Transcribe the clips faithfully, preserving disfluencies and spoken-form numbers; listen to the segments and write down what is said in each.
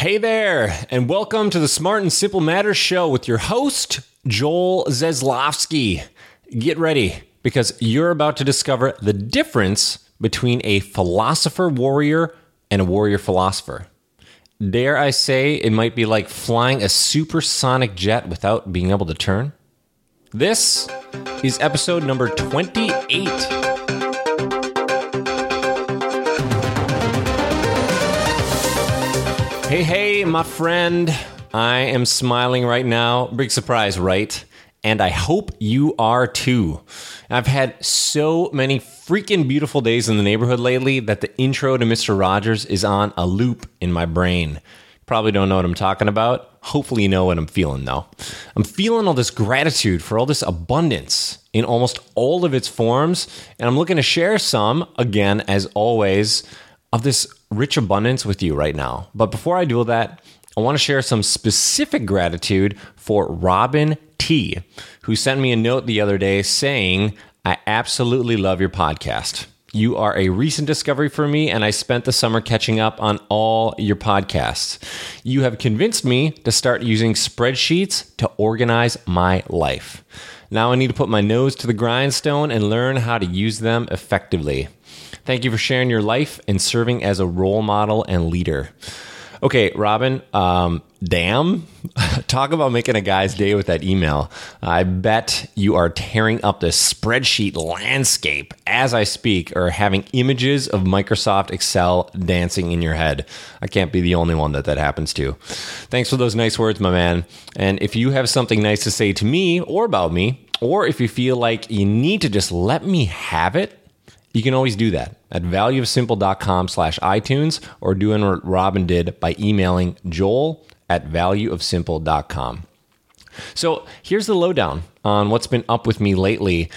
Hey there, and welcome to the Smart and Simple Matters Show with your host, Joel Zaslofsky. Get ready, because you're about to discover the difference between a philosopher warrior and a warrior philosopher. Dare I say it might be like flying a supersonic jet without being able to turn? This is episode number twenty-eight. Hey, hey, my friend. I am smiling right now. Big surprise, right? And I hope you are too. I've had so many freaking beautiful days in the neighborhood lately that the intro to Mister Rogers is on a loop in my brain. Probably don't know what I'm talking about. Hopefully you know what I'm feeling though. I'm feeling all this gratitude for all this abundance in almost all of its forms. And I'm looking to share some, again, as always, of this rich abundance with you right now. But before I do that, I want to share some specific gratitude for Robin T, who sent me a note the other day saying, I absolutely love your podcast. You are a recent discovery for me, and I spent the summer catching up on all your podcasts. You have convinced me to start using spreadsheets to organize my life. Now I need to put my nose to the grindstone and learn how to use them effectively. Thank you for sharing your life and serving as a role model and leader. Okay, Robin, um, damn. Talk about making a guy's day with that email. I bet you are tearing up the spreadsheet landscape as I speak, or having images of Microsoft Excel dancing in your head. I can't be the only one that that happens to. Thanks for those nice words, my man. And if you have something nice to say to me or about me, or if you feel like you need to just let me have it, you can always do that at valueofsimple.com slash iTunes, or doing what Robin did by emailing Joel at valueofsimple.com. So here's the lowdown on what's been up with me lately.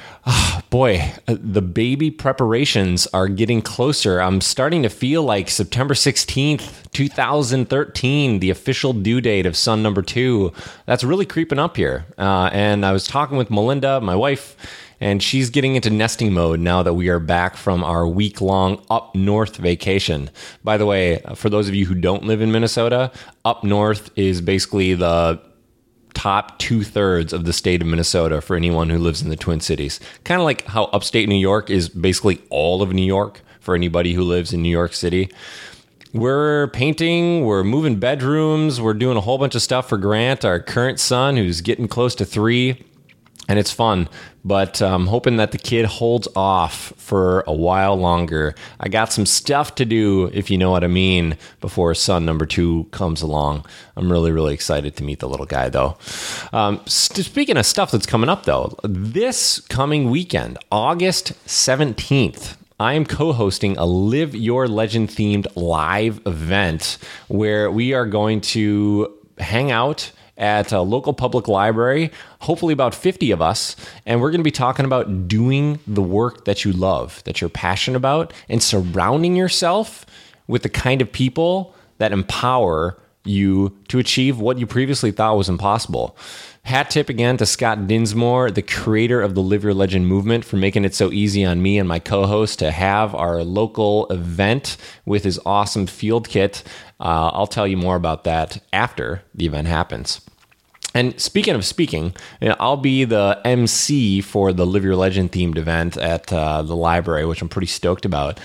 Oh, boy, the baby preparations are getting closer. I'm starting to feel like September sixteenth, twenty thirteen, the official due date of son number two. That's really creeping up here. Uh, and I was talking with Melinda, my wife, and she's getting into nesting mode now that we are back from our week-long up north vacation. By the way, for those of you who don't live in Minnesota, up north is basically the top two-thirds of the state of Minnesota for anyone who lives in the Twin Cities. Kind of like how upstate New York is basically all of New York for anybody who lives in New York City. We're painting, we're moving bedrooms, we're doing a whole bunch of stuff for Grant, our current son, who's getting close to three. And it's fun, but I'm hoping that the kid holds off for a while longer. I got some stuff to do, if you know what I mean, before son number two comes along. I'm really, really excited to meet the little guy, though. Um, st- speaking of stuff that's coming up, though, this coming weekend, August seventeenth, I am co-hosting a Live Your Legend themed live event where we are going to hang out at a local public library, hopefully about fifty of us, and we're going to be talking about doing the work that you love, that you're passionate about, and surrounding yourself with the kind of people that empower you to achieve what you previously thought was impossible. Hat tip again to Scott Dinsmore, the creator of the Live Your Legend movement, for making it so easy on me and my co-host to have our local event with his awesome field kit. Uh, I'll tell you more about that after the event happens. And speaking of speaking, you know, I'll be the M C for the Live Your Legend themed event at uh, the library, which I'm pretty stoked about.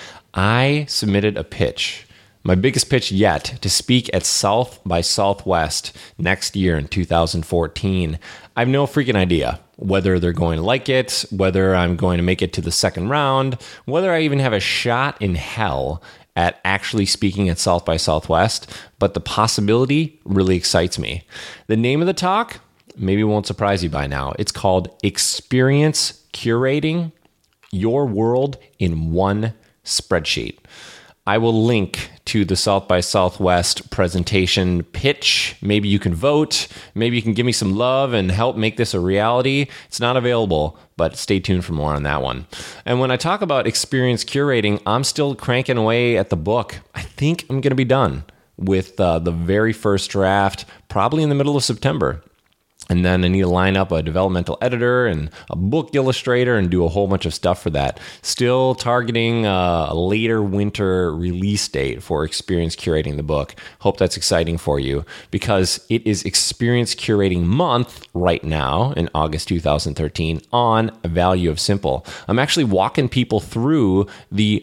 I submitted a pitch, my biggest pitch yet, to speak at South by Southwest next year in two thousand fourteen. I have no freaking idea whether they're going to like it, whether I'm going to make it to the second round, whether I even have a shot in hell at actually speaking at South by Southwest, but the possibility really excites me. The name of the talk maybe won't surprise you by now. It's called Experience Curating Your World in One Spreadsheet. I will link to the South by Southwest presentation pitch. Maybe you can vote. Maybe you can give me some love and help make this a reality. It's not available, but stay tuned for more on that one. And when I talk about experience curating, I'm still cranking away at the book. I think I'm going to be done with uh, the very first draft, probably in the middle of September. And then I need to line up a developmental editor and a book illustrator and do a whole bunch of stuff for that. Still targeting a later winter release date for Experience Curating the book. Hope that's exciting for you because it is Experience Curating Month right now in August two thousand thirteen on Value of Simple. I'm actually walking people through the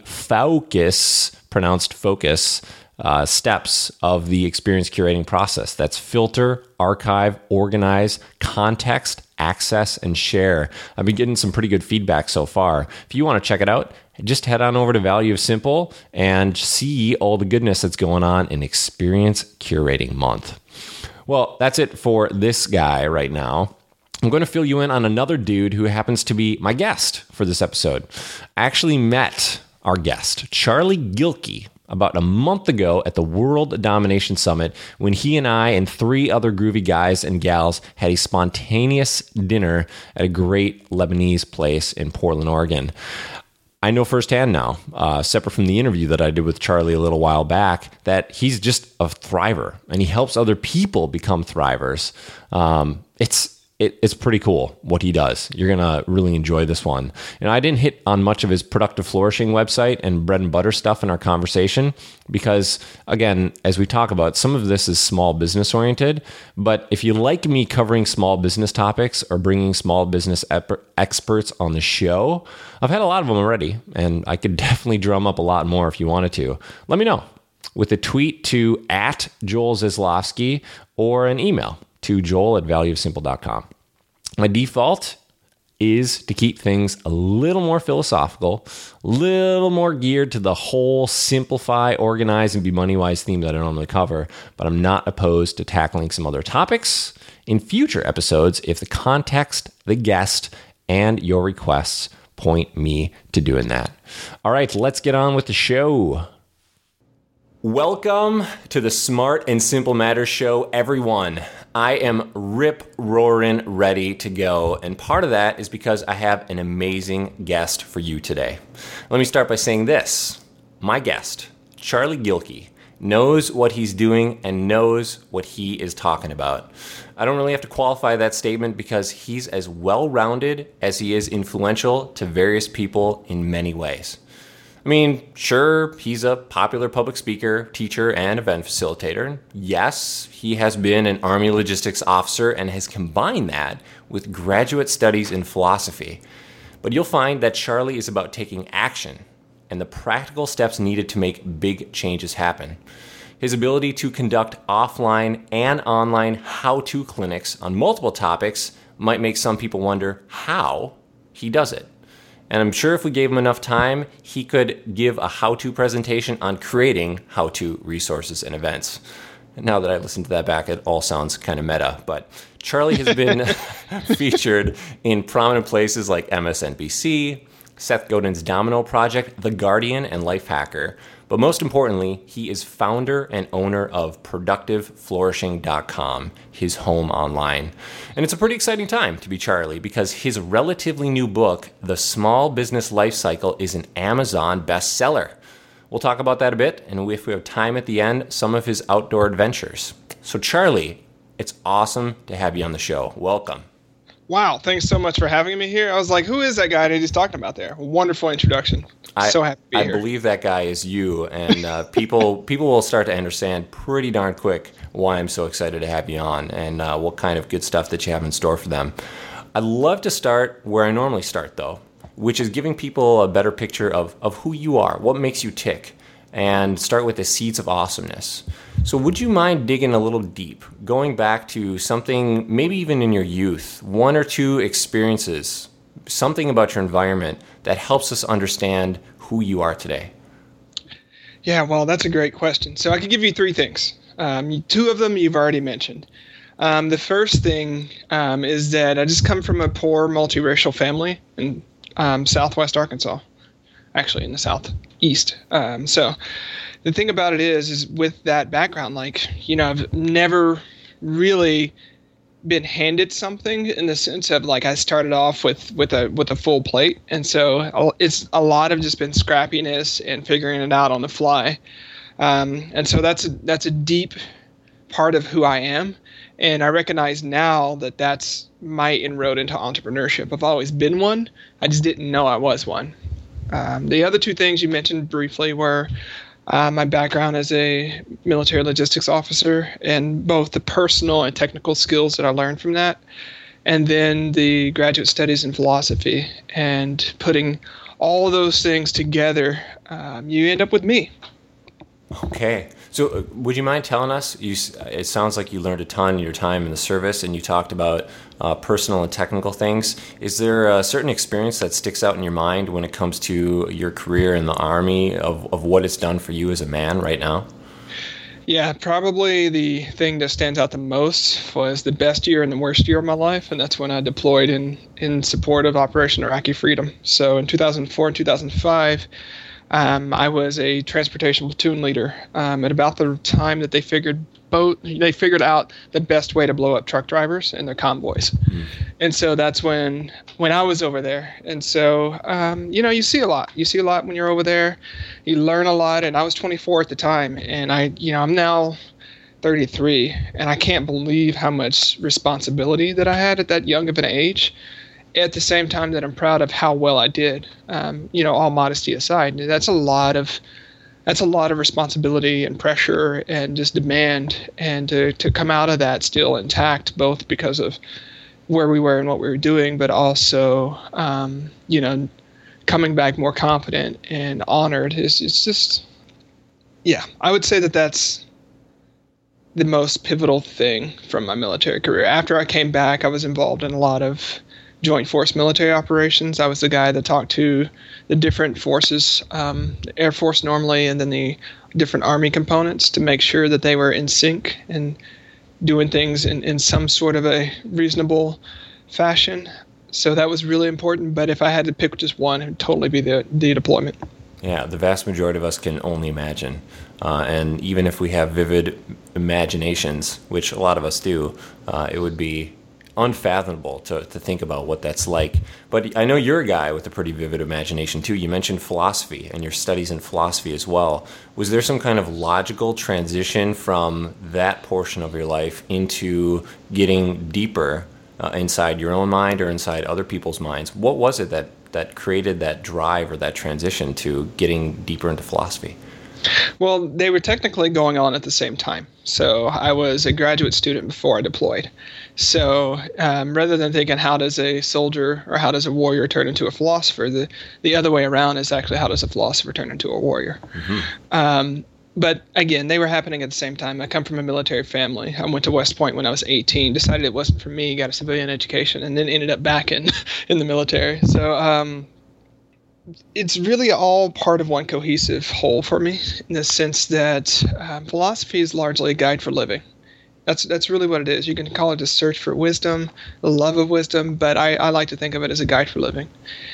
focus, pronounced focus, Uh, steps of the experience curating process. That's filter, archive, organize, context, access, and share. I've been getting some pretty good feedback so far. If you want to check it out, just head on over to Value of Simple and see all the goodness that's going on in Experience Curating Month. Well, that's it for this guy right now. I'm going to fill you in on another dude who happens to be my guest for this episode. I actually met our guest, Charlie Gilkey, about a month ago at the World Domination Summit when he and I and three other groovy guys and gals had a spontaneous dinner at a great Lebanese place in Portland, Oregon. I know firsthand now, uh, separate from the interview that I did with Charlie a little while back, that he's just a thriver and he helps other people become thrivers. Um, it's It, it's pretty cool what he does. You're going to really enjoy this one. And I didn't hit on much of his Productive Flourishing website and bread and butter stuff in our conversation because, again, as we talk about, some of this is small business oriented. But if you like me covering small business topics or bringing small business ep- experts on the show, I've had a lot of them already, and I could definitely drum up a lot more if you wanted to. Let me know with a tweet to at Joel Zaslofsky or an email to joel at value of simple dot com. My default is to keep things a little more philosophical, a little more geared to the whole simplify, organize, and be money-wise theme that I normally cover, but I'm not opposed to tackling some other topics in future episodes if the context, the guest, and your requests point me to doing that. All right, let's get on with the show. Welcome to the Smart and Simple Matters Show, everyone. I am rip-roaring ready to go, and part of that is because I have an amazing guest for you today. Let me start by saying this. My guest, Charlie Gilkey, knows what he's doing and knows what he is talking about. I don't really have to qualify that statement because he's as well-rounded as he is influential to various people in many ways. I mean, sure, he's a popular public speaker, teacher, and event facilitator. Yes, he has been an Army logistics officer and has combined that with graduate studies in philosophy. But you'll find that Charlie is about taking action and the practical steps needed to make big changes happen. His ability to conduct offline and online how-to clinics on multiple topics might make some people wonder how he does it. And I'm sure if we gave him enough time, he could give a how-to presentation on creating how-to resources and events. And now that I listened to that back, it all sounds kind of meta. But Charlie has been featured in prominent places like M S N B C, Seth Godin's Domino Project, The Guardian, and Lifehacker. But most importantly, he is founder and owner of productive flourishing dot com, his home online. And it's a pretty exciting time to be Charlie because his relatively new book, The Small Business Life Cycle, is an Amazon bestseller. We'll talk about that a bit, and if we have time at the end, some of his outdoor adventures. So Charlie, it's awesome to have you on the show. Welcome. Wow, thanks so much for having me here. I was like, who is that guy that he's talking about there? Wonderful introduction. I, so happy to be I here. believe that guy is you, and uh, people people will start to understand pretty darn quick why I'm so excited to have you on and uh, what kind of good stuff that you have in store for them. I'd love to start where I normally start, though, which is giving people a better picture of, of who you are, what makes you tick, and start with the seeds of awesomeness. So would you mind digging a little deep, going back to something maybe even in your youth, one or two experiences, something about your environment that helps us understand who you are today? Yeah, well, that's a great question. So I could give you three things. Um, two of them you've already mentioned. Um, the first thing um, is that I just come from a poor multiracial family in um, southwest Arkansas, actually in the southeast. Um, so the thing about it is, is with that background, like, you know, I've never really been handed something in the sense of like I started off with, with a with a full plate. And so it's a lot of just been scrappiness and figuring it out on the fly. Um, and so that's a, that's a deep part of who I am. And I recognize now that that's my inroad into entrepreneurship. I've always been one. I just didn't know I was one. Um, the other two things you mentioned briefly were uh, my background as a military logistics officer and both the personal and technical skills that I learned from that, and then the graduate studies in philosophy. And putting all of those things together, um, you end up with me. Okay. So uh, would you mind telling us, you, it sounds like you learned a ton in your time in the service, and you talked about uh, personal and technical things. Is there a certain experience that sticks out in your mind when it comes to your career in the Army, of, of what it's done for you as a man right now? Yeah, probably the thing that stands out the most was the best year and the worst year of my life, and that's when I deployed in, in support of Operation Iraqi Freedom. So in two thousand four and two thousand five, Um, I was a transportation platoon leader um, at about the time that they figured boat they figured out the best way to blow up truck drivers and their convoys. Mm. And so that's when when I was over there. And so um, you know, you see a lot. You see a lot when you're over there. You learn a lot. And I was twenty-four at the time, and I you know I'm now thirty-three, and I can't believe how much responsibility that I had at that young of an age. At the same time that I'm proud of how well I did, um, you know, all modesty aside, that's a lot of that's a lot of responsibility and pressure and just demand, and to to come out of that still intact, both because of where we were and what we were doing, but also, um, you know, coming back more confident and honored is it's just, yeah, I would say that that's the most pivotal thing from my military career. After I came back, I was involved in a lot of Joint Force military operations. I was the guy that talked to the different forces, um, the Air Force normally, and then the different Army components to make sure that they were in sync and doing things in, in some sort of a reasonable fashion. So that was really important. But if I had to pick just one, it would totally be the, the deployment. Yeah, the vast majority of us can only imagine. Uh, and even if we have vivid imaginations, which a lot of us do, uh, it would be unfathomable to, to think about what that's like. But I know you're a guy with a pretty vivid imagination too. You mentioned philosophy and your studies in philosophy as well. Was there some kind of logical transition from that portion of your life into getting deeper uh, inside your own mind or inside other people's minds? What was it that, that created that drive or that transition to getting deeper into philosophy? Well, they were technically going on at the same time. So I was a graduate student before I deployed. So um, rather than thinking how does a soldier or how does a warrior turn into a philosopher, the, the other way around is actually how does a philosopher turn into a warrior. Mm-hmm. Um, but again, they were happening at the same time. I come from a military family. I went to West Point when I was eighteen, decided it wasn't for me, got a civilian education, and then ended up back in, in the military. So um, it's really all part of one cohesive whole for me, in the sense that um, philosophy is largely a guide for living. That's that's really what it is. You can call it a search for wisdom, the love of wisdom, but I, I like to think of it as a guide for living.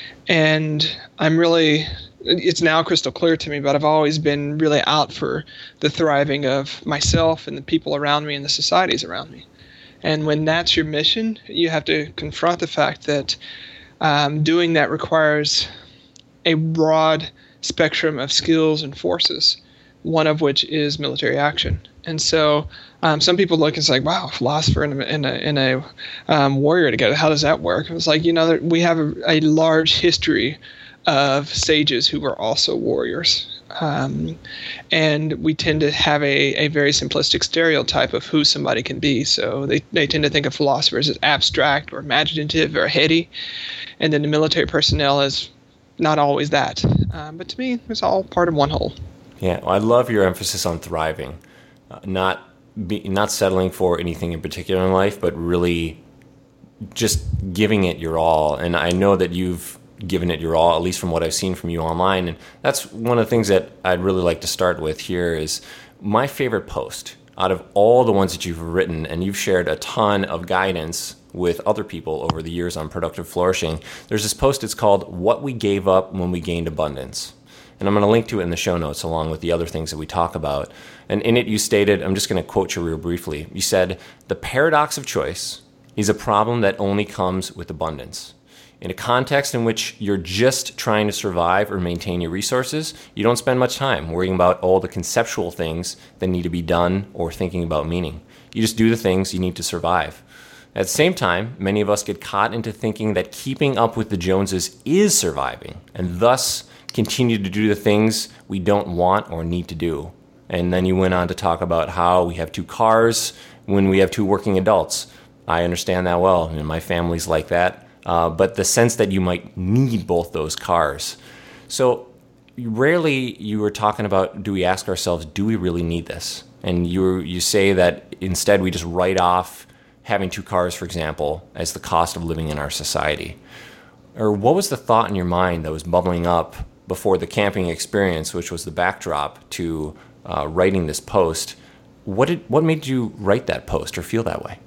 And I'm really, it's now crystal clear to me, but I've always been really out for the thriving of myself and the people around me and the societies around me. And when that's your mission, you have to confront the fact that um, doing that requires a broad spectrum of skills and forces, one of which is military action. And so um, some people look and say, wow, philosopher and a, and a, and a um, warrior together, how does that work? It's like, you know, we have a, a large history of sages who were also warriors. Um, and we tend to have a, a very simplistic stereotype of who somebody can be. So they, they tend to think of philosophers as abstract or imaginative or heady. And then the military personnel as not always that. Um, but to me, it's all part of one whole. Yeah, well, I love your emphasis on thriving, uh, not be, not settling for anything in particular in life, but really just giving it your all. And I know that you've given it your all, at least from what I've seen from you online. And that's one of the things that I'd really like to start with here is my favorite post out of all the ones that you've written, and you've shared a ton of guidance with other people over the years on productive flourishing. There's this post, it's called What We Gave Up When We Gained Abundance. And I'm going to link to it in the show notes along with the other things that we talk about. And in it you stated, I'm just going to quote you real briefly. You said, "The paradox of choice is a problem that only comes with abundance. In a context in which you're just trying to survive or maintain your resources, you don't spend much time worrying about all the conceptual things that need to be done or thinking about meaning. You just do the things you need to survive. At the same time, many of us get caught into thinking that keeping up with the Joneses is surviving, and thus continue to do the things we don't want or need to do. And then you went on to talk about how we have two cars when we have two working adults. I understand that well, and my family's like that. Uh, but the sense that you might need both those cars. So rarely you were talking about, do we ask ourselves, do we really need this? And you you say that instead we just write off having two cars, for example, as the cost of living in our society. Or what was the thought in your mind that was bubbling up before the camping experience, which was the backdrop to uh, writing this post? What did what made you write that post or feel that way?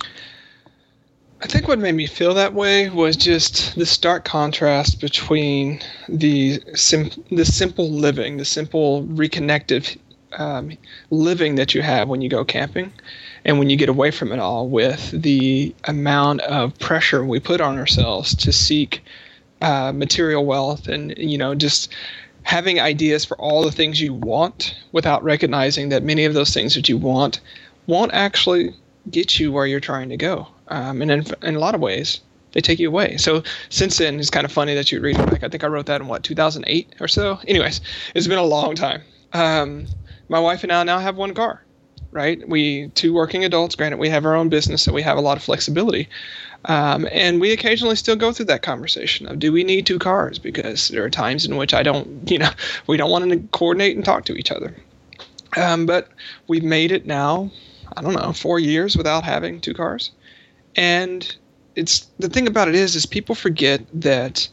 I think what made me feel that way was just the stark contrast between the sim- the simple living, the simple reconnected um, living that you have when you go camping, and when you get away from it all, with the amount of pressure we put on ourselves to seek uh, material wealth, and you know just having ideas for all the things you want without recognizing that many of those things that you want won't actually get you where you're trying to go. Um, and in, in a lot of ways, they take you away. So since then, it's kind of funny that you read it back. I think I wrote that in, what, two thousand eight or so? Anyways, it's been a long time. Um, my wife and I now have one car, right? We, two working adults, granted, we have our own business, so we have a lot of flexibility. Um, and we occasionally still go through that conversation of, do we need two cars? Because there are times in which I don't, you know, we don't want to coordinate and talk to each other. Um, but we've made it now, I don't know, four years without having two cars. And it's the thing about it is, is people forget that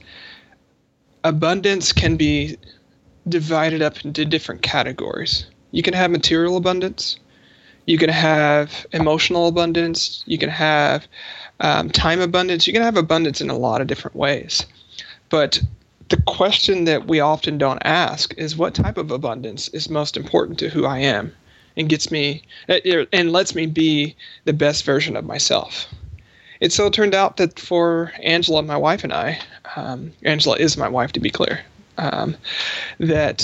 abundance can be divided up into different categories. You can have material abundance. You can have emotional abundance. You can have um, time abundance. You can have abundance in a lot of different ways. But the question that we often don't ask is, what type of abundance is most important to who I am and gets me and lets me be the best version of myself? It so turned out that for Angela, my wife, and I, um, Angela is my wife, to be clear, um, that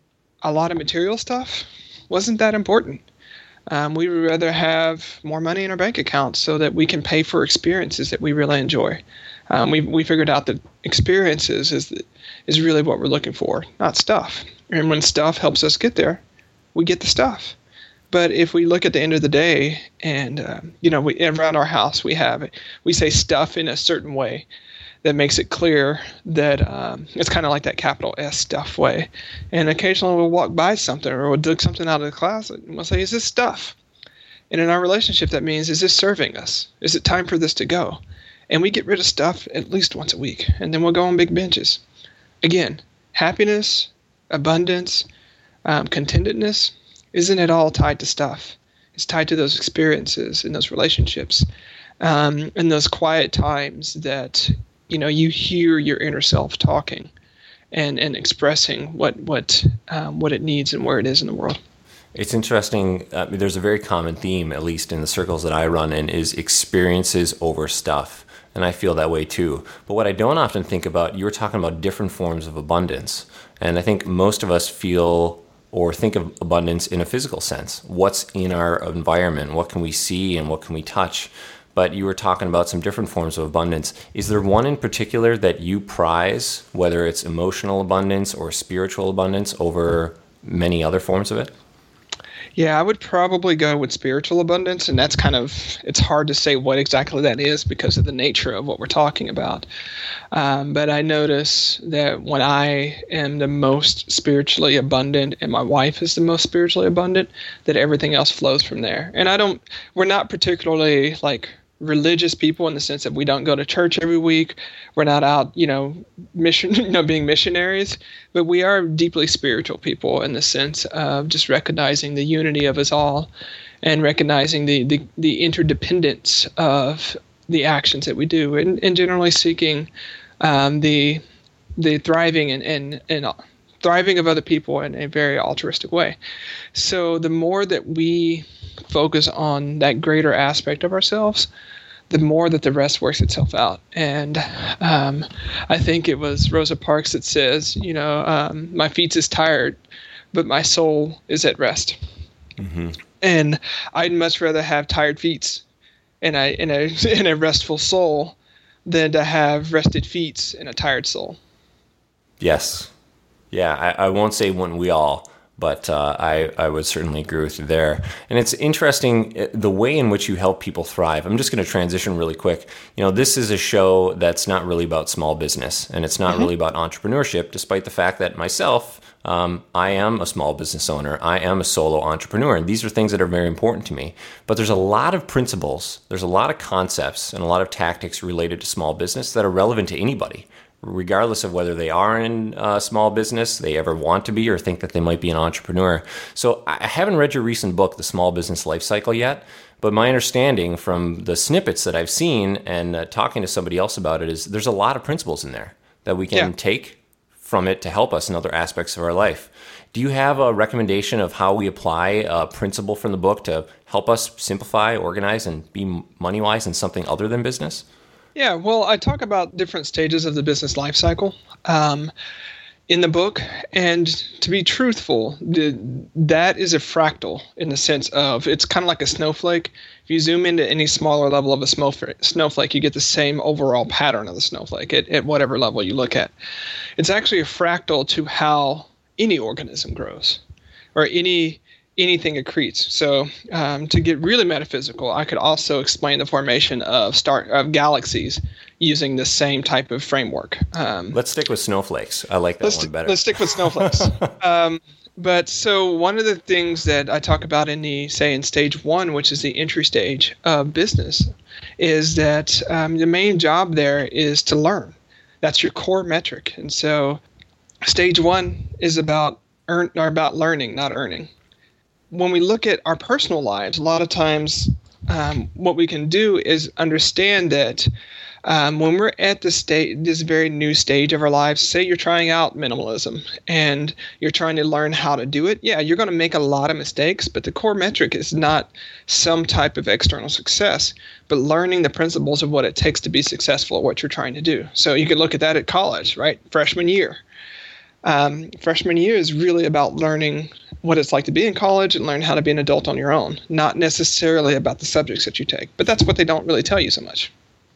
a lot of material stuff wasn't that important. Um, we would rather have more money in our bank account so that we can pay for experiences that we really enjoy. Um, we we figured out that experiences is is really what we're looking for, not stuff. And when stuff helps us get there, we get the stuff. But if we look at the end of the day, and uh, you know, we, around our house we have we say stuff in a certain way that makes it clear that um, it's kind of like that capital S stuff way. And occasionally we'll walk by something, or we'll dig something out of the closet, and we'll say, "Is this stuff?" And in our relationship, that means, is this serving us? Is it time for this to go? And we get rid of stuff at least once a week, and then we'll go on big benches. Again, happiness, abundance, um, contentedness isn't at all tied to stuff. It's tied to those experiences and those relationships, um, and those quiet times that, you know, you hear your inner self talking and, and expressing what what um, what it needs and where it is in the world. It's interesting. Uh, there's a very common theme, at least in the circles that I run in, is experiences over stuff. And I feel that way too. But what I don't often think about, you were talking about different forms of abundance. And I think most of us feel or think of abundance in a physical sense. What's in our environment? What can we see and what can we touch? But you were talking about some different forms of abundance. Is there one in particular that you prize, whether it's emotional abundance or spiritual abundance, over many other forms of it? Yeah, I would probably go with spiritual abundance, and that's kind of, it's hard to say what exactly that is because of the nature of what we're talking about. Um, but I notice that when I am the most spiritually abundant and my wife is the most spiritually abundant, that everything else flows from there. And I don't, we're not particularly like religious people in the sense that we don't go to church every week. We're not out, you know, mission, you know, being missionaries, but we are deeply spiritual people in the sense of just recognizing the unity of us all and recognizing the, the, the interdependence of the actions that we do, and, and generally seeking um, the the thriving and, and, and thriving of other people in a very altruistic way. So the more that we focus on that greater aspect of ourselves, the more that the rest works itself out. And um, I think it was Rosa Parks that says, you know, um, my feet is tired, but my soul is at rest. Mm-hmm. And I'd much rather have tired feet and a, and a, and a restful soul than to have rested feet and a tired soul. Yes. Yeah, I, I won't say wouldn't we all, but uh, I, I would certainly agree with you there. And it's interesting the way in which you help people thrive. I'm just going to transition really quick. You know, this is a show that's not really about small business, and it's not mm-hmm. really about entrepreneurship, despite the fact that myself, um, I am a small business owner. I am a solo entrepreneur, and these are things that are very important to me. But there's a lot of principles, there's a lot of concepts, and a lot of tactics related to small business that are relevant to anybody, regardless of whether they are in a small business, they ever want to be, or think that they might be an entrepreneur. So I haven't read your recent book, The Small Business Life Cycle, yet, but my understanding from the snippets that I've seen and uh, talking to somebody else about it is there's a lot of principles in there that we can yeah. take from it to help us in other aspects of our life. Do you have a recommendation of how we apply a principle from the book to help us simplify, organize, and be money-wise in something other than business? Yeah, well, I talk about different stages of the business life cycle um, in the book. And to be truthful, the, that is a fractal in the sense of it's kind of like a snowflake. If you zoom into any smaller level of a snowflake, you get the same overall pattern of the snowflake at, at whatever level you look at. It's actually a fractal to how any organism grows or any anything accretes. So um, to get really metaphysical, I could also explain the formation of star of galaxies using the same type of framework. Um, let's stick with snowflakes. I like that let's one better. Let's stick with snowflakes. um, but so one of the things that I talk about in the, say in stage one, which is the entry stage of business, is that um, the main job there is to learn. That's your core metric. And so stage one is about earn or about learning, not earning. When we look at our personal lives, a lot of times um, what we can do is understand that um, when we're at this state, this very new stage of our lives, say you're trying out minimalism and you're trying to learn how to do it, yeah, you're going to make a lot of mistakes, but the core metric is not some type of external success, but learning the principles of what it takes to be successful at what you're trying to do. So you could look at that at college, right? Freshman year. Um, freshman year is really about learning what it's like to be in college and learn how to be an adult on your own, not necessarily about the subjects that you take. But that's what they don't really tell you so much.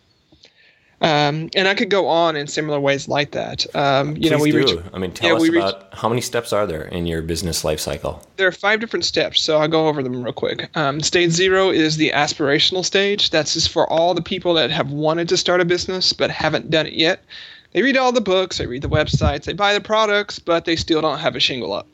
Um, and I could go on in similar ways like that. Um, you Please know, we do. reach, I mean, tell yeah, us we about reach, how many steps are there in your business life cycle? There are five different steps, so I'll go over them real quick. Um, stage zero is the aspirational stage. That's just for all the people that have wanted to start a business but haven't done it yet. They read all the books, they read the websites, they buy the products, but they still don't have a shingle up.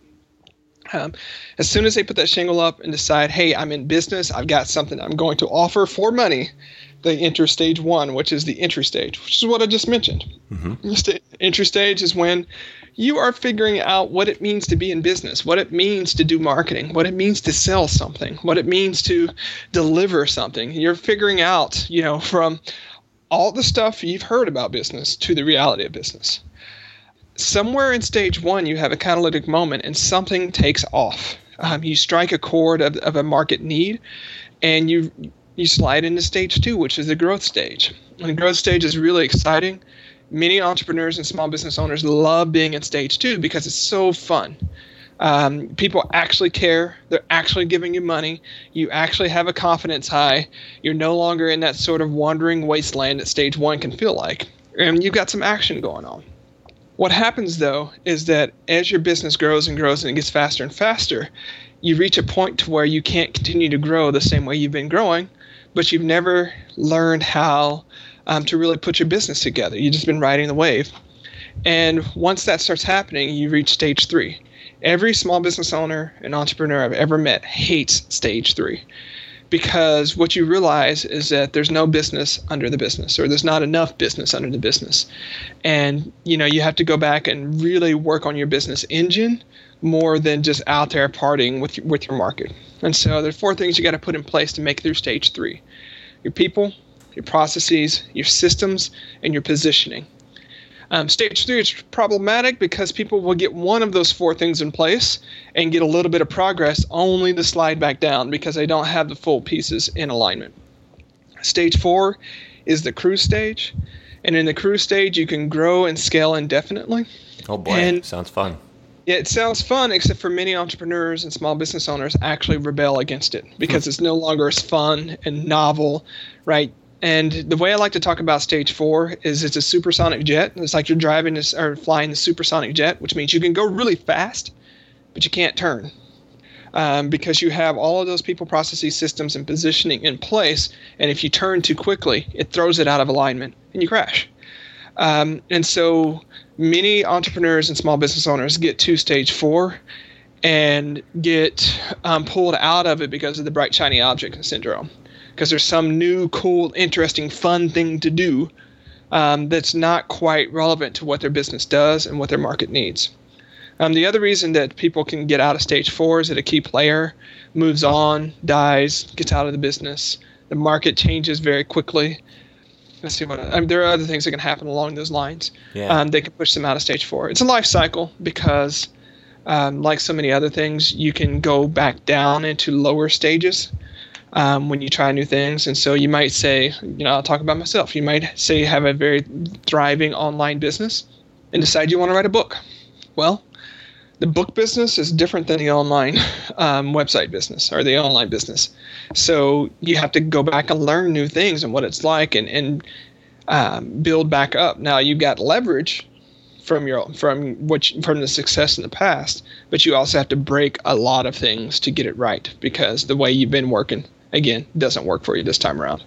Um, as soon as they put that shingle up and decide, hey, I'm in business, I've got something I'm going to offer for money, they enter stage one, which is the entry stage, which is what I just mentioned. Mm-hmm. The st- entry stage is when you are figuring out what it means to be in business, what it means to do marketing, what it means to sell something, what it means to deliver something. You're figuring out, you know, from all the stuff you've heard about business to the reality of business. Somewhere in stage one, you have a catalytic moment and something takes off. Um, you strike a chord of, of a market need, and you you slide into stage two, which is the growth stage. And the growth stage is really exciting. Many entrepreneurs and small business owners love being in stage two because it's so fun. Um, people actually care. They're actually giving you money. You actually have a confidence high. You're no longer in that sort of wandering wasteland that stage one can feel like. And you've got some action going on. What happens, though, is that as your business grows and grows and it gets faster and faster, you reach a point to where you can't continue to grow the same way you've been growing, but you've never learned how um, to really put your business together. You've just been riding the wave. And once that starts happening, you reach stage three. Every small business owner and entrepreneur I've ever met hates stage three, because what you realize is that there's no business under the business, or there's not enough business under the business. And, you know, you have to go back and really work on your business engine more than just out there partying with, with your market. And so there's four things you got to put in place to make it through stage three: your people, your processes, your systems, and your positioning. Um, stage three is problematic because people will get one of those four things in place and get a little bit of progress only to slide back down because they don't have the full pieces in alignment. Stage four is the cruise stage. And in the cruise stage, you can grow and scale indefinitely. Oh boy, and sounds fun. Yeah, it sounds fun, except for many entrepreneurs and small business owners actually rebel against it because hmm. it's no longer as fun and novel, right? And the way I like to talk about stage four is it's a supersonic jet. It's like you're driving this, or flying the supersonic jet, which means you can go really fast, but you can't turn. Um, because you have all of those people, processes, systems, and positioning in place. And if you turn too quickly, it throws it out of alignment and you crash. Um, and so many entrepreneurs and small business owners get to stage four and get um, pulled out of it because of the bright, shiny object syndrome. Because there's some new, cool, interesting, fun thing to do um, that's not quite relevant to what their business does and what their market needs. Um, the other reason that people can get out of stage four is that a key player moves on, dies, gets out of the business. The market changes very quickly. Let's see what I mean, there are other things that can happen along those lines. Yeah. Um, they can push them out of stage four. It's a life cycle because, um, like so many other things, you can go back down into lower stages um, when you try new things. And so you might say, you know, I'll talk about myself. You might say you have a very thriving online business and decide you want to write a book. Well, the book business is different than the online um, website business or the online business. So you have to go back and learn new things and what it's like and, and um, build back up. Now you've got leverage from your from what you, from the success in the past, but you also have to break a lot of things to get it right because the way you've been working, again, doesn't work for you this time around.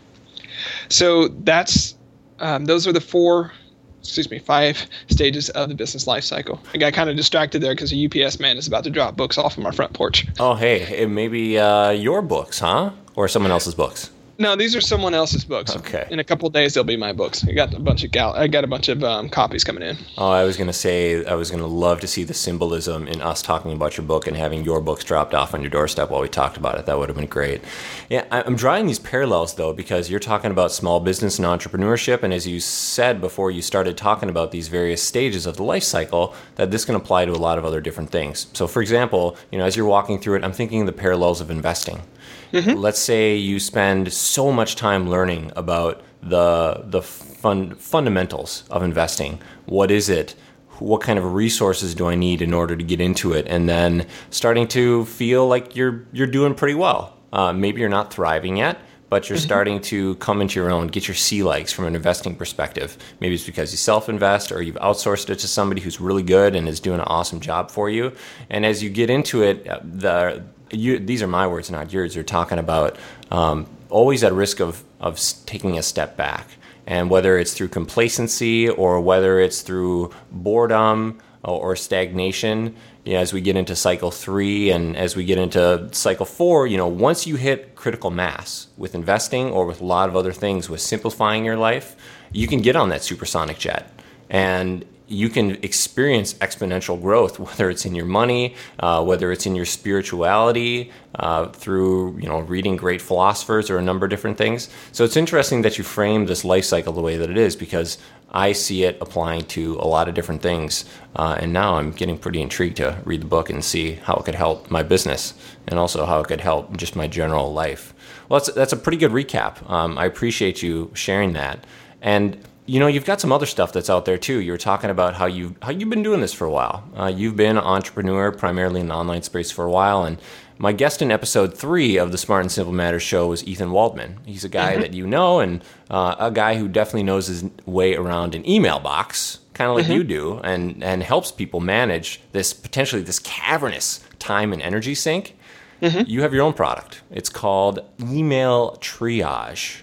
So that's um, those are the four excuse me, five stages of the business life cycle. I got kind of distracted there because a U P S man is about to drop books off of my front porch. Oh, hey, maybe uh, your books, huh? Or someone else's books? No, these are someone else's books. Okay. In a couple of days, they'll be my books. I got a bunch of gal- I got a bunch of um, copies coming in. Oh, I was gonna say I was gonna love to see the symbolism in us talking about your book and having your books dropped off on your doorstep while we talked about it. That would have been great. Yeah, I'm drawing these parallels though because you're talking about small business and entrepreneurship, and as you said before you started talking about these various stages of the life cycle, that this can apply to a lot of other different things. So, for example, you know, as you're walking through it, I'm thinking the parallels of investing. Mm-hmm. Let's say you spend so much time learning about the the fun, fundamentals of investing. What is it? What kind of resources do I need in order to get into it? And then starting to feel like you're you're doing pretty well. Uh, maybe you're not thriving yet, but you're mm-hmm. starting to come into your own, get your sea legs from an investing perspective. Maybe it's because you self-invest or you've outsourced it to somebody who's really good and is doing an awesome job for you. And as you get into it, the You, these are my words, not yours. You're talking about um, always at risk of, of taking a step back. And whether it's through complacency or whether it's through boredom or, or stagnation, you know, as we get into cycle three and as we get into cycle four, you know, once you hit critical mass with investing or with a lot of other things, with simplifying your life, you can get on that supersonic jet. And you can experience exponential growth, whether it's in your money, uh, whether it's in your spirituality, uh, through you know reading great philosophers or a number of different things. So it's interesting that you frame this life cycle the way that it is because I see it applying to a lot of different things. Uh, and now I'm getting pretty intrigued to read the book and see how it could help my business and also how it could help just my general life. Well, that's, that's a pretty good recap. Um, I appreciate you sharing that. And you know, you've got some other stuff that's out there too. You were talking about how you how you've been doing this for a while. Uh, you've been an entrepreneur primarily in the online space for a while, and my guest in episode three of the Smart and Simple Matters show was Ethan Waldman. He's a guy mm-hmm. that you know, and uh, a guy who definitely knows his way around an email box, kind of like mm-hmm. you do, and and helps people manage this potentially this cavernous time and energy sink. Mm-hmm. You have your own product. It's called Email Triage.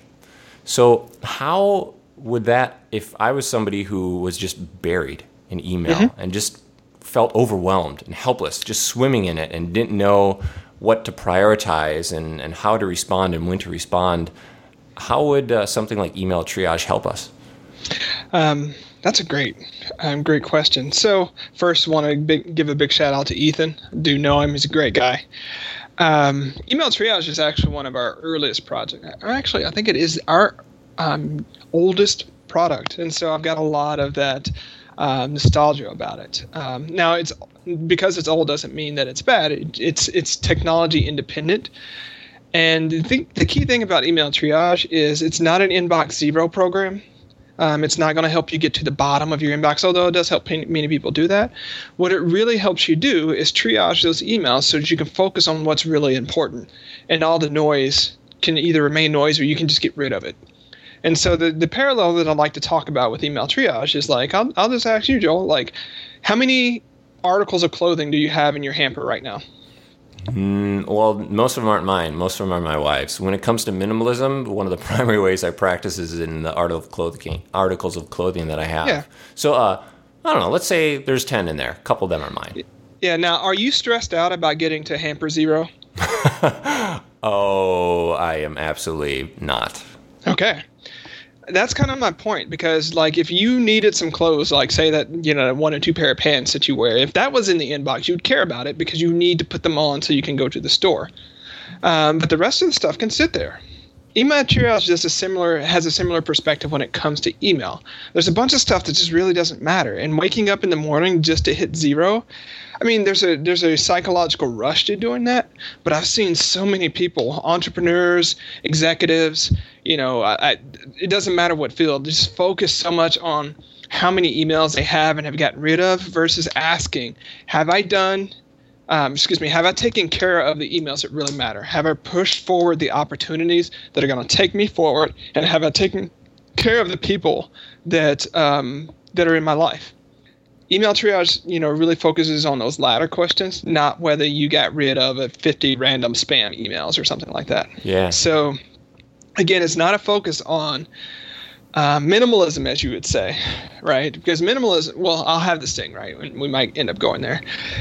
So how would that, if I was somebody who was just buried in email mm-hmm. and just felt overwhelmed and helpless, just swimming in it and didn't know what to prioritize and, and how to respond and when to respond, how would uh, something like Email Triage help us? Um, that's a great, um, great question. So first, want to big, give a big shout out to Ethan. I do know him; he's a great guy. Um, Email Triage is actually one of our earliest projects. Or actually, I think it is our um, oldest product, and so I've got a lot of that um, nostalgia about it. Um, now, it's because it's old doesn't mean that it's bad. It, it's it's technology independent, And the, thing, the key thing about email triage is it's not an inbox zero program. Um, it's not going to help you get to the bottom of your inbox, although it does help many people do that. What it really helps you do is triage those emails so that you can focus on what's really important, and all the noise can either remain noise or you can just get rid of it. And so the, the parallel that I'd like to talk about with email triage is like, I'll, I'll just ask you, Joel, like, how many articles of clothing do you have in your hamper right now? Mm, well, most of them aren't mine. Most of them are my wife's. When it comes to minimalism, one of the primary ways I practice is in the art of clothing, articles of clothing that I have. Yeah. So, uh, I don't know. Let's say there's ten in there. A couple of them are mine. Yeah. Now, are you stressed out about getting to hamper zero? Oh, I am absolutely not. Okay. That's kind of my point, because like if you needed some clothes, like say that, you know, one or two pair of pants that you wear, if that was in the inbox, you'd care about it because you need to put them on so you can go to the store. Um, but the rest of the stuff can sit there. Email triage just a similar has a similar perspective when it comes to email. There's a bunch of stuff that just really doesn't matter. And waking up in the morning just to hit zero, I mean, there's a there's a psychological rush to doing that. But I've seen so many people, entrepreneurs, executives, you know, I, I, it doesn't matter what field, just focus so much on how many emails they have and have gotten rid of versus asking, have I done Um, excuse me, have I taken care of the emails that really matter? Have I pushed forward the opportunities that are going to take me forward? And have I taken care of the people that um, that are in my life? Email triage, you know, really focuses on those latter questions, not whether you got rid of a fifty random spam emails or something like that. Yeah. So, again, it's not a focus on uh, minimalism, as you would say, right? Because minimalism, well, I'll have this thing, right? We might end up going there.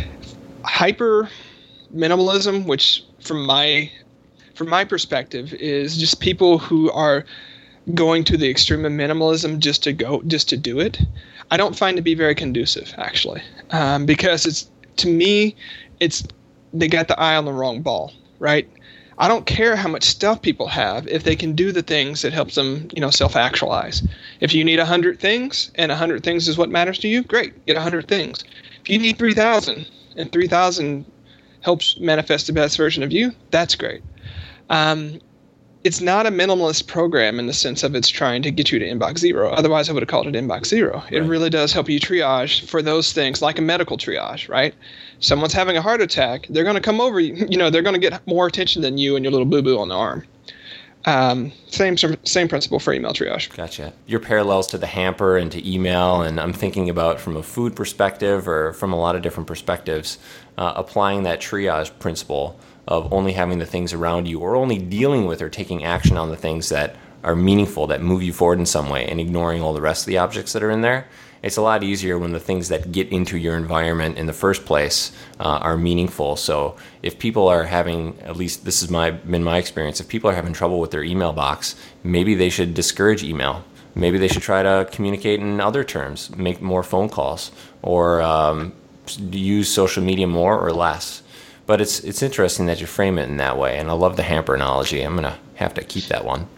Hyper minimalism, which from my from my perspective is just people who are going to the extreme of minimalism just to go just to do it. I don't find to be very conducive, actually, um, because it's to me, it's they got the eye on the wrong ball, right? I don't care how much stuff people have if they can do the things that helps them, you know, self-actualize. If you need a hundred things and a hundred things is what matters to you, great, get a hundred things. If you need three thousand and three thousand helps manifest the best version of you, that's great. Um, it's not a minimalist program in the sense of it's trying to get you to inbox zero. Otherwise, I would have called it inbox zero. Right. It really does help you triage for those things, like a medical triage, right? Someone's having a heart attack. They're going to come over, you know, they're going to get more attention than you and your little boo-boo on the arm. Um, same same principle for email triage. Gotcha. Your parallels to the hamper and to email, and I'm thinking about from a food perspective or from a lot of different perspectives, uh, applying that triage principle of only having the things around you or only dealing with or taking action on the things that are meaningful, that move you forward in some way, and ignoring all the rest of the objects that are in there. It's a lot easier when the things that get into your environment in the first place uh, are meaningful. So if people are having, at least this has my, been my experience, if people are having trouble with their email box, maybe they should discourage email. Maybe they should try to communicate in other terms, make more phone calls, or um, use social media more or less. But it's it's interesting that you frame it in that way, and I love the hamper analogy. I'm going to have to keep that one.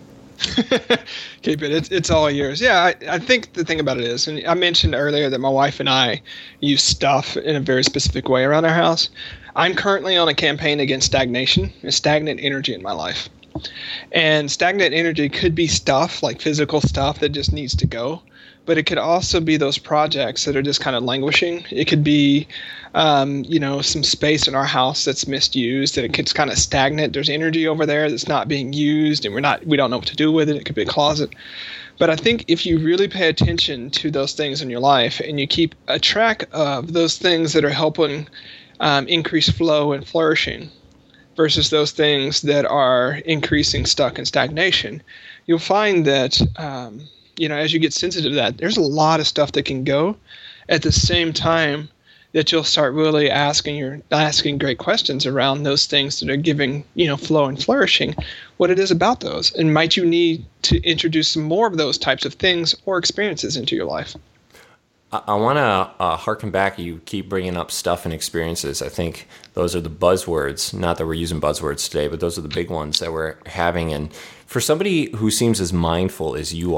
Keep it. It's, it's all yours. Yeah, I, I think the thing about it is, and I mentioned earlier that my wife and I use stuff in a very specific way around our house. I'm currently on a campaign against stagnation and stagnant energy in my life. And stagnant energy could be stuff, like physical stuff that just needs to go. But it could also be those projects that are just kind of languishing. It could be, um, you know, some space in our house that's misused, and it gets kind of stagnant. There's energy over there that's not being used, and we're not, we don't know what to do with it. It could be a closet. But I think if you really pay attention to those things in your life and you keep a track of those things that are helping um, increase flow and flourishing versus those things that are increasing stuck and stagnation, you'll find that, um, you know, as you get sensitive to that, there's a lot of stuff that can go at the same time that you'll start really asking your asking great questions around those things that are giving, you know, flow and flourishing, what it is about those. And might you need to introduce some more of those types of things or experiences into your life? I, I want to uh, harken back. You keep bringing up stuff and experiences. I think those are the buzzwords, not that we're using buzzwords today, but those are the big ones that we're having. And for somebody who seems as mindful as you are,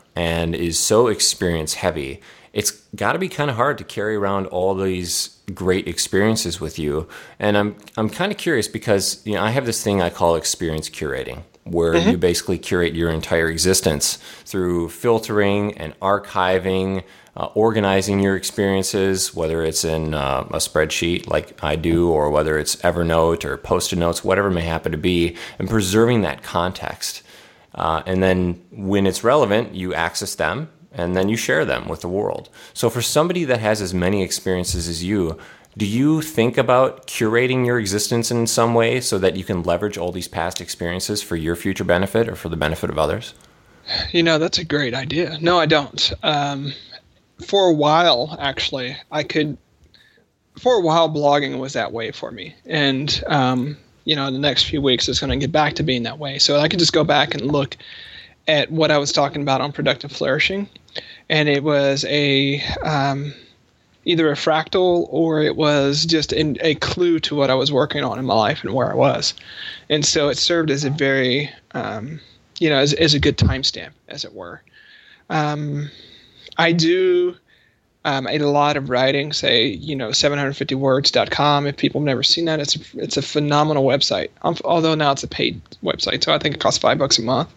and is so experience heavy, it's got to be kind of hard to carry around all these great experiences with you. And I'm I'm kind of curious because, you know, I have this thing I call experience curating, where mm-hmm. you basically curate your entire existence through filtering and archiving, uh, organizing your experiences, whether it's in uh, a spreadsheet like I do, or whether it's Evernote or Post-it notes, whatever it may happen to be, and preserving that context. Uh, and then when it's relevant, you access them, and then you share them with the world. So for somebody that has as many experiences as you, do you think about curating your existence in some way so that you can leverage all these past experiences for your future benefit or for the benefit of others? You know, that's a great idea. No, I don't. Um, for a while, actually, I could, for a while, blogging was that way for me. And, um, you know, in the next few weeks, it's going to get back to being that way. So I could just go back and look at what I was talking about on Productive Flourishing. And it was a um, either a fractal or it was just in, a clue to what I was working on in my life and where I was. And so it served as a very, um, you know, as, as a good timestamp, as it were. Um, I do um, a lot of writing, say, you know, seven fifty words dot com. If people have never seen that, it's a, it's a phenomenal website. Um, although now it's a paid website, so I think it costs five bucks a month.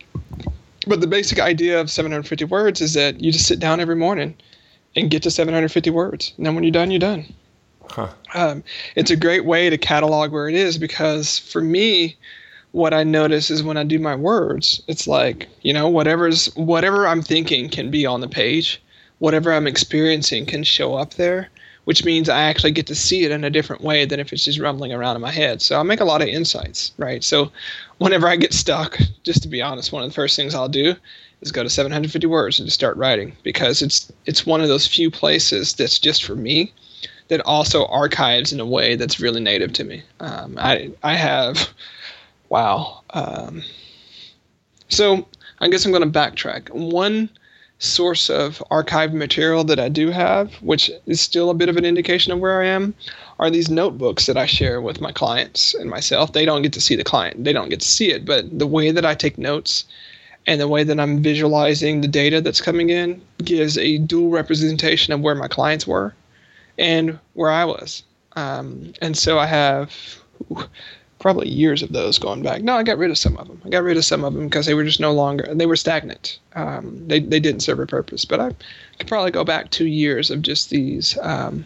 But the basic idea of seven hundred fifty words is that you just sit down every morning and get to seven hundred fifty words. And then when you're done, you're done. Huh. Um, it's a great way to catalog where it is, because for me, what I notice is when I do my words, it's like, you know, whatever's whatever I'm thinking can be on the page. Whatever I'm experiencing can show up there, which means I actually get to see it in a different way than if it's just rumbling around in my head. So I make a lot of insights, right? So whenever I get stuck, just to be honest, one of the first things I'll do is go to seven hundred fifty words and just start writing, because it's it's one of those few places that's just for me that also archives in a way that's really native to me. Um, I I have, wow. Um, so I guess I'm going to backtrack. One source of archived material that I do have, which is still a bit of an indication of where I am, are these notebooks that I share with my clients and myself. They don't get to see the client. They don't get to see it. But the way that I take notes and the way that I'm visualizing the data that's coming in gives a dual representation of where my clients were and where I was. Um, and so I have whew, probably years of those going back. No, I got rid of some of them. I got rid of some of them because they were just no longer, they were stagnant. Um, they, they didn't serve a purpose. But I could probably go back two years of just these. Um,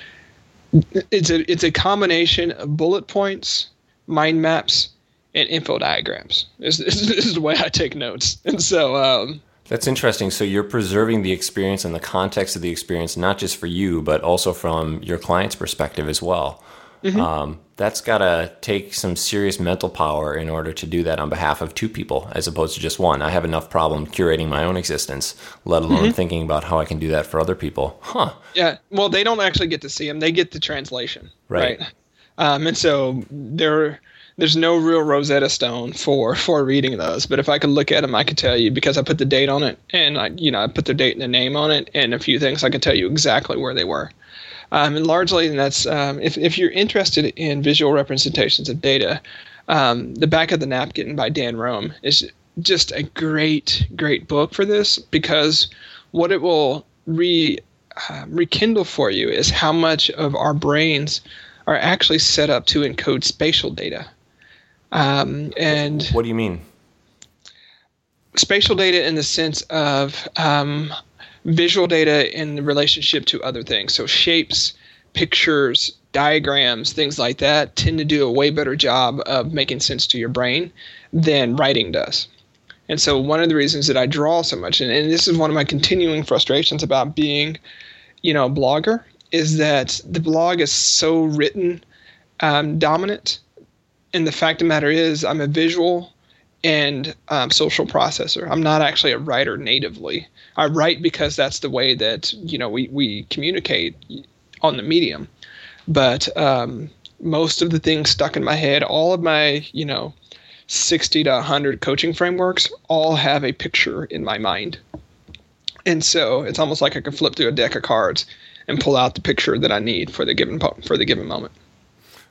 it's a it's a combination of bullet points, mind maps, and info diagrams. This, this is the way I take notes. And so um, that's interesting. So you're preserving the experience and the context of the experience, not just for you, but also from your client's perspective as well. Mm-hmm. Um, that's got to take some serious mental power in order to do that on behalf of two people as opposed to just one. I have enough problem curating my own existence, let alone mm-hmm. thinking about how I can do that for other people. Huh. Yeah. Well, they don't actually get to see them. They get the translation. Right. right? Um, and so there, there's no real Rosetta Stone for, for reading those. But if I could look at them, I could tell you, because I put the date on it and I, you know, I put the date and the name on it and a few things, I could tell you exactly where they were. Um, and largely, and that's um, if, if you're interested in visual representations of data, um, The Back of the Napkin by Dan Rome is just a great, great book for this, because what it will re uh, rekindle for you is how much of our brains are actually set up to encode spatial data. Um, and what do you mean? Spatial data in the sense of um, visual data in relationship to other things. So shapes, pictures, diagrams, things like that tend to do a way better job of making sense to your brain than writing does. And so one of the reasons that I draw so much, and, and this is one of my continuing frustrations about being, you know, a blogger, is that the blog is so written um, dominant. And the fact of the matter is I'm a visual and um, social processor. I'm not actually a writer natively. I write because that's the way that, you know, we, we communicate on the medium. But um, most of the things stuck in my head, all of my, you know, sixty to one hundred coaching frameworks all have a picture in my mind. And so it's almost like I can flip through a deck of cards and pull out the picture that I need for the given po- for the given moment.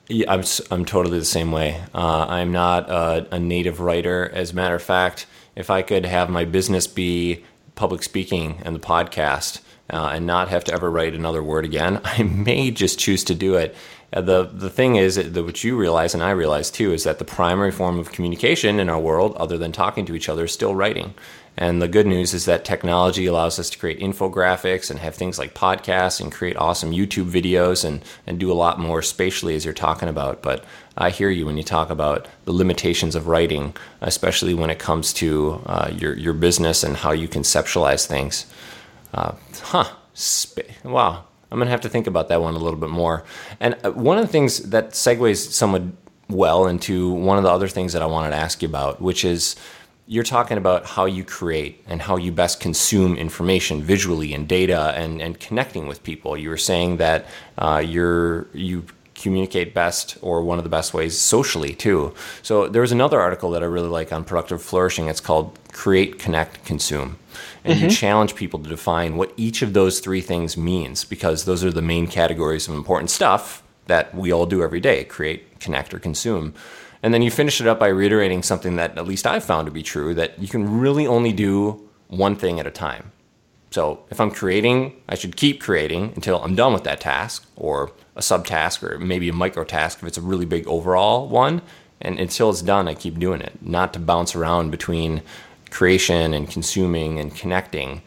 Yeah, I'm s- I'm totally the same way. Uh, I'm not a, a native writer. As a matter of fact, if I could have my business be public speaking and the podcast, uh, and not have to ever write another word again, I may just choose to do it. Uh, the the thing is that what you realize, and I realize too, is that the primary form of communication in our world, other than talking to each other, is still writing. And the good news is that technology allows us to create infographics and have things like podcasts and create awesome YouTube videos and, and do a lot more spatially, as you're talking about. But I hear you when you talk about the limitations of writing, especially when it comes to uh, your, your business and how you conceptualize things. Uh, huh. Sp- wow. I'm going to have to think about that one a little bit more. And one of the things that segues somewhat well into one of the other things that I wanted to ask you about, which is, you're talking about how you create and how you best consume information visually and data and, and connecting with people. You were saying that uh, you're, you communicate best, or one of the best ways, socially too. So there was another article that I really like on Productive Flourishing. It's called Create, Connect, Consume. And mm-hmm. you challenge people to define what each of those three things means, because those are the main categories of important stuff that we all do every day: create, connect, or consume. And then you finish it up by reiterating something that at least I've found to be true, that you can really only do one thing at a time. So if I'm creating, I should keep creating until I'm done with that task, or a subtask, or maybe a micro task if it's a really big overall one. And until it's done, I keep doing it, not to bounce around between creation and consuming and connecting.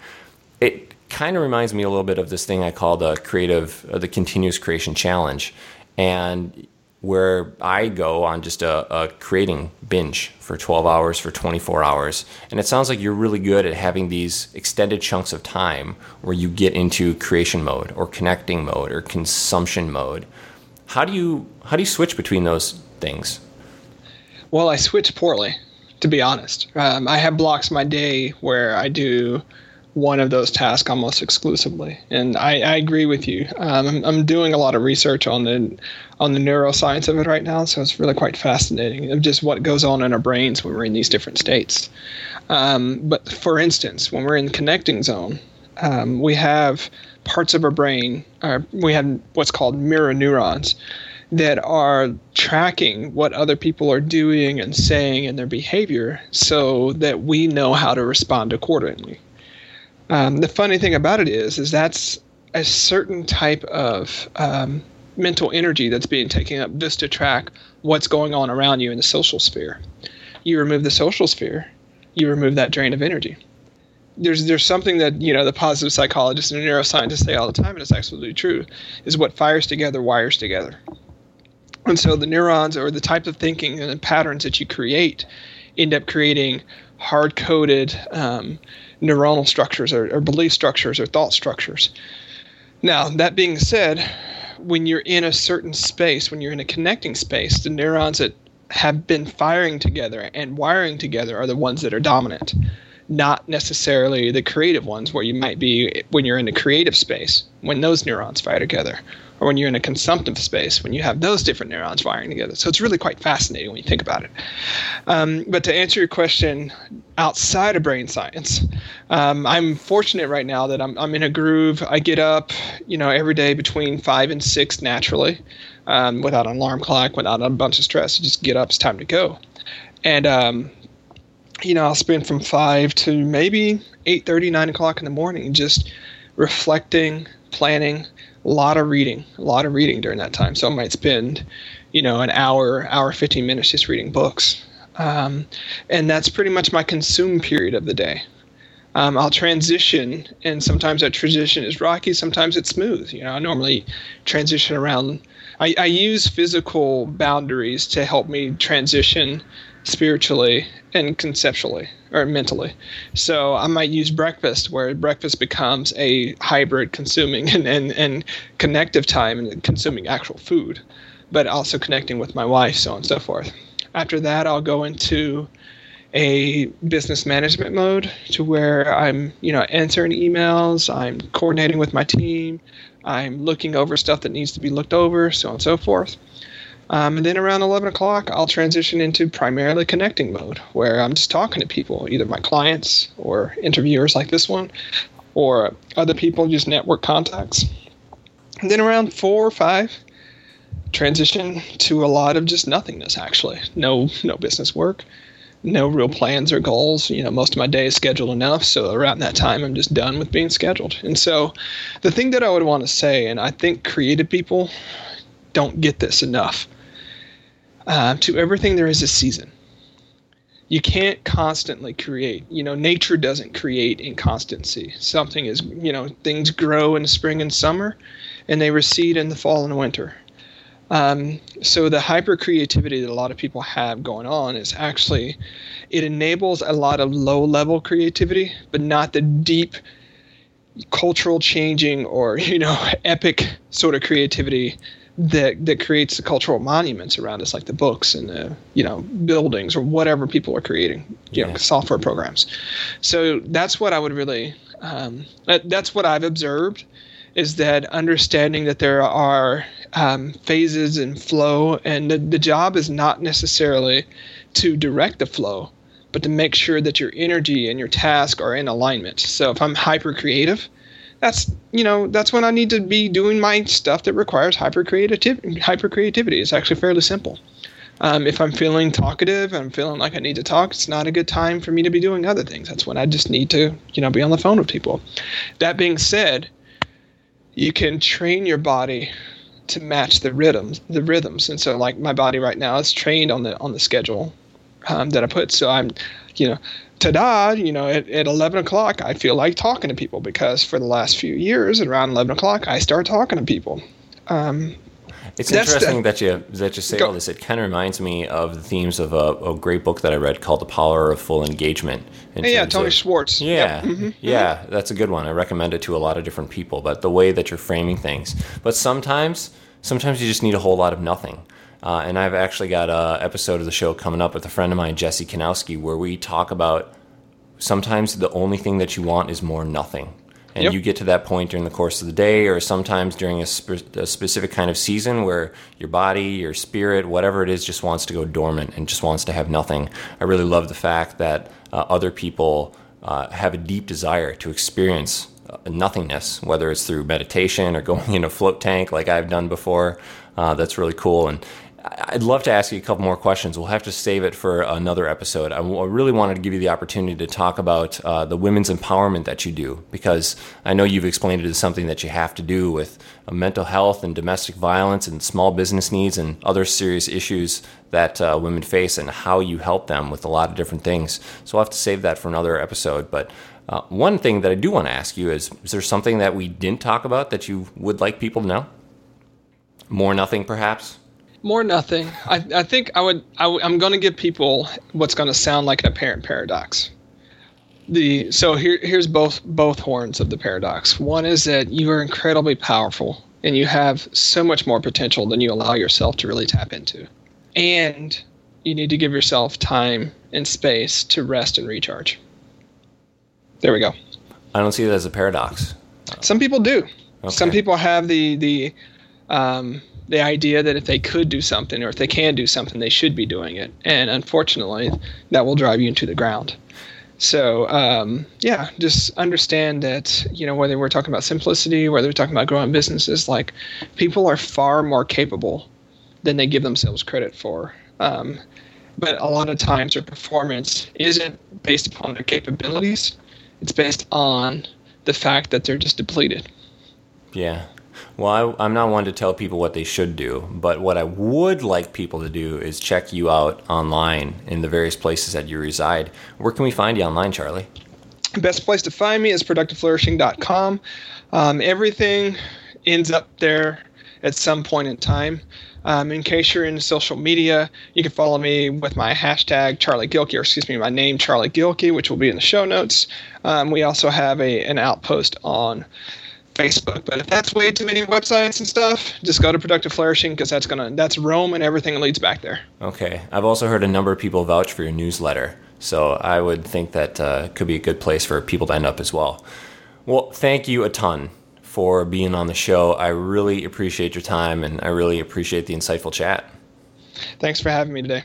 It kind of reminds me a little bit of this thing I call the creative, uh, the continuous creation challenge. And where I go on just a, a creating binge for twelve hours, for twenty-four hours. And it sounds like you're really good at having these extended chunks of time where you get into creation mode or connecting mode or consumption mode. How do you how do you switch between those things? Well, I switch poorly, to be honest. Um, I have blocks in my day where I do one of those tasks almost exclusively. And I, I agree with you. Um, I'm, I'm doing a lot of research on the on the neuroscience of it right now, so it's really quite fascinating of just what goes on in our brains when we're in these different states. Um, but for instance, when we're in the connecting zone, um, we have parts of our brain, uh, we have what's called mirror neurons that are tracking what other people are doing and saying and their behavior so that we know how to respond accordingly. Um, the funny thing about it is, is that's a certain type of um, mental energy that's being taken up just to track what's going on around you in the social sphere. You remove the social sphere, you remove that drain of energy. There's there's something that, you know, the positive psychologists and neuroscientists say all the time, and it's absolutely true, is what fires together wires together. And so the neurons, or the type of thinking and the patterns that you create, end up creating hard-coded um, neuronal structures or, or belief structures or thought structures. Now, that being said, when you're in a certain space, when you're in a connecting space, the neurons that have been firing together and wiring together are the ones that are dominant, not necessarily the creative ones, where you might be when you're in a creative space, when those neurons fire together, or when you're in a consumptive space, when you have those different neurons wiring together. So it's really quite fascinating when you think about it. Um, but to answer your question, outside of brain science, um, I'm fortunate right now that I'm, I'm in a groove. I get up, you know, every day between five and six naturally, um, without an alarm clock, without a bunch of stress. You just get up, it's time to go. And, um, you know, I'll spend from five to maybe eight thirty, nine o'clock in the morning just reflecting, planning, a lot of reading, a lot of reading during that time. So I might spend, you know, an hour, hour, fifteen minutes just reading books. Um, and that's pretty much my consume period of the day. Um, I'll transition, and sometimes that transition is rocky, sometimes it's smooth. You know, I normally transition around. I, I use physical boundaries to help me transition spiritually and conceptually or mentally. So I might use breakfast, where breakfast becomes a hybrid consuming and, and, and connective time and consuming actual food, but also connecting with my wife, so on and so forth. After that, I'll go into a business management mode, to where I'm, you know, answering emails, I'm coordinating with my team, I'm looking over stuff that needs to be looked over, so on and so forth. Um, and then around eleven o'clock, I'll transition into primarily connecting mode, where I'm just talking to people, either my clients or interviewers like this one, or other people, just network contacts. And then around four or five, transition to a lot of just nothingness, actually. No, no business work, no real plans or goals. You know, most of my day is scheduled enough, so around that time, I'm just done with being scheduled. And so the thing that I would want to say, and I think creative people don't get this enough, uh, to everything there is a season. You can't constantly create. You know, nature doesn't create in constancy. Something is, you know, things grow in the spring and summer, and they recede in the fall and winter. Um, so the hyper creativity that a lot of people have going on is actually, it enables a lot of low level creativity, but not the deep cultural changing or, you know, epic sort of creativity that that creates the cultural monuments around us, like the books and the, you know, buildings or whatever people are creating, you yeah. know, software programs. So that's what I would really, um, that, that's what I've observed, is that understanding that there are um, phases and flow, and the, the job is not necessarily to direct the flow, but to make sure that your energy and your task are in alignment. So if I'm hyper creative, that's, you know, that's when I need to be doing my stuff that requires hyper creativity. Hyper creativity is actually fairly simple. Um, if I'm feeling talkative, I'm feeling like I need to talk, it's not a good time for me to be doing other things. That's when I just need to, you know, be on the phone with people. That being said, you can train your body to match the rhythms, the rhythms. And so, like, my body right now is trained on the on the schedule um, that I put. So I'm, you know, ta-da, you know, at, at eleven o'clock, I feel like talking to people, because for the last few years, at around eleven o'clock, I start talking to people. Um, it's interesting the, that you that you say go, all this. It kind of reminds me of the themes of a, a great book that I read called The Power of Full Engagement. Yeah, Tony of, Schwartz. Yeah, yep. mm-hmm. yeah, that's a good one. I recommend it to a lot of different people, but the way that you're framing things. But sometimes, sometimes you just need a whole lot of nothing. Uh, and I've actually got an episode of the show coming up with a friend of mine, Jesse Kanowski, where we talk about sometimes the only thing that you want is more nothing. And yep. you get to that point during the course of the day, or sometimes during a, spe- a specific kind of season where your body, your spirit, whatever it is, just wants to go dormant and just wants to have nothing. I really love the fact that uh, other people uh, have a deep desire to experience uh, nothingness, whether it's through meditation or going in a float tank like I've done before. Uh, that's really cool. And I'd love to ask you a couple more questions. We'll have to save it for another episode. I really wanted to give you the opportunity to talk about uh, the women's empowerment that you do, because I know you've explained it as something that you have to do with uh, mental health and domestic violence and small business needs and other serious issues that uh, women face, and how you help them with a lot of different things. So I'll have to save that for another episode. But uh, one thing that I do want to ask you is, is there something that we didn't talk about that you would like people to know? More nothing, perhaps? More nothing. I, I think I would. I, I'm going to give people what's going to sound like an apparent paradox. The so here here's both both horns of the paradox. One is that you are incredibly powerful, and you have so much more potential than you allow yourself to really tap into, and you need to give yourself time and space to rest and recharge. There we go. I don't see that as a paradox. Some people do. Okay. Some people have the the. Um, the idea that if they could do something, or if they can do something, they should be doing it. And unfortunately, that will drive you into the ground. So, um, yeah, just understand that, you know, whether we're talking about simplicity, whether we're talking about growing businesses, like, people are far more capable than they give themselves credit for. Um, but a lot of times their performance isn't based upon their capabilities. It's based on the fact that they're just depleted. Yeah. Well, I, I'm not one to tell people what they should do, but what I would like people to do is check you out online in the various places that you reside. Where can we find you online, Charlie? The best place to find me is productive flourishing dot com. Um, everything ends up there at some point in time. Um, in case you're into social media, you can follow me with my hashtag Charlie Gilkey, or excuse me, my name Charlie Gilkey, which will be in the show notes. Um, we also have a an outpost on Facebook, but if that's way too many websites and stuff, just go to Productive Flourishing, because that's gonna that's Rome, and everything leads back there. Okay, I've also heard a number of people vouch for your newsletter, so I would think that uh, could be a good place for people to end up as well. Well, thank you a ton for being on the show. I really appreciate your time, and I really appreciate the insightful chat. Thanks for having me today.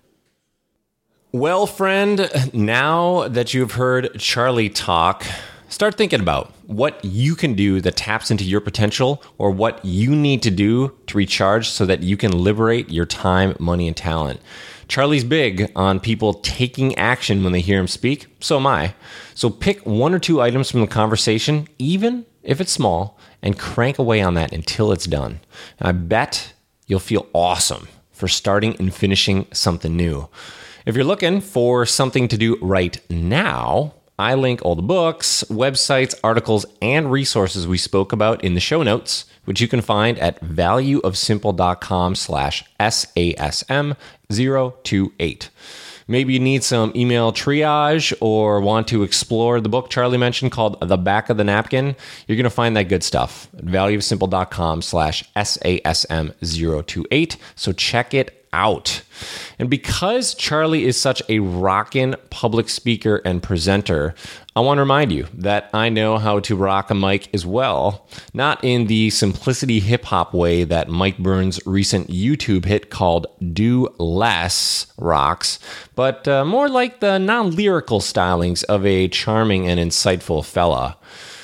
Well, friend, now that you've heard Charlie talk, Start thinking about what you can do that taps into your potential, or what you need to do to recharge so that you can liberate your time, money, and talent. Charlie's big on people taking action when they hear him speak. So am I. So pick one or two items from the conversation, even if it's small, and crank away on that until it's done. And I bet you'll feel awesome for starting and finishing something new. If you're looking for something to do right now, I link all the books, websites, articles, and resources we spoke about in the show notes, which you can find at valueofsimple.com slash SASM 028. Maybe you need some email triage or want to explore the book Charlie mentioned called The Back of the Napkin. You're going to find that good stuff at valueofsimple.com slash SASM 028. So check it out. And because Charlie is such a rockin' public speaker and presenter, I want to remind you that I know how to rock a mic as well. Not in the simplicity hip-hop way that Mike Burns' recent YouTube hit called Do Less rocks, but uh, more like the non-lyrical stylings of a charming and insightful fella.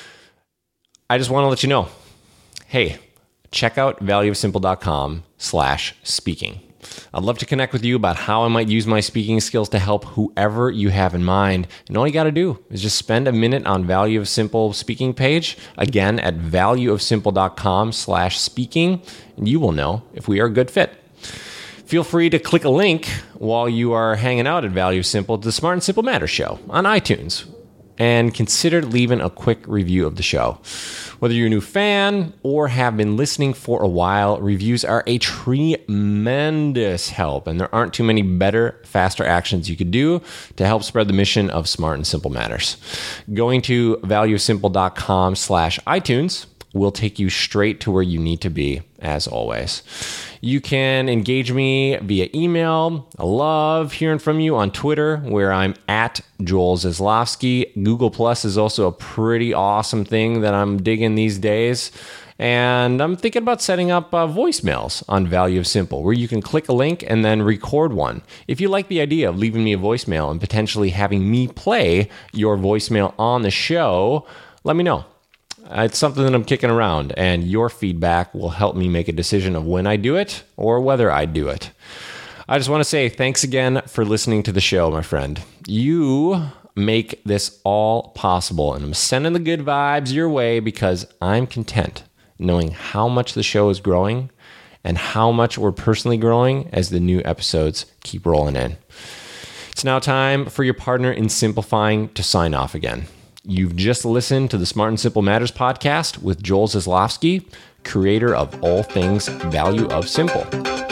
I just want to let you know, hey, check out valueofsimple.com slash speaking. I'd love to connect with you about how I might use my speaking skills to help whoever you have in mind. And all you got to do is just spend a minute on Value of Simple speaking page, again at valueofsimple.com slash speaking, and you will know if we are a good fit. Feel free to click a link while you are hanging out at Value of Simple to the Smart and Simple Matters show on iTunes, and consider leaving a quick review of the show. Whether you're a new fan or have been listening for a while, reviews are a tremendous help, and there aren't too many better, faster actions you could do to help spread the mission of Smart and Simple Matters. Going to valueofsimple.com slash iTunes will take you straight to where you need to be, as always. You can engage me via email. I love hearing from you on Twitter, where I'm at Joel Zaslofsky. Google Plus is also a pretty awesome thing that I'm digging these days. And I'm thinking about setting up uh, voicemails on Value of Simple, where you can click a link and then record one. If you like the idea of leaving me a voicemail and potentially having me play your voicemail on the show, let me know. It's something that I'm kicking around, and your feedback will help me make a decision of when I do it or whether I do it. I just want to say thanks again for listening to the show, my friend. You make this all possible, and I'm sending the good vibes your way because I'm content knowing how much the show is growing and how much we're personally growing as the new episodes keep rolling in. It's now time for your partner in simplifying to sign off again. You've just listened to the Smart and Simple Matters podcast with Joel Zaslofsky, creator of all things Value of Simple.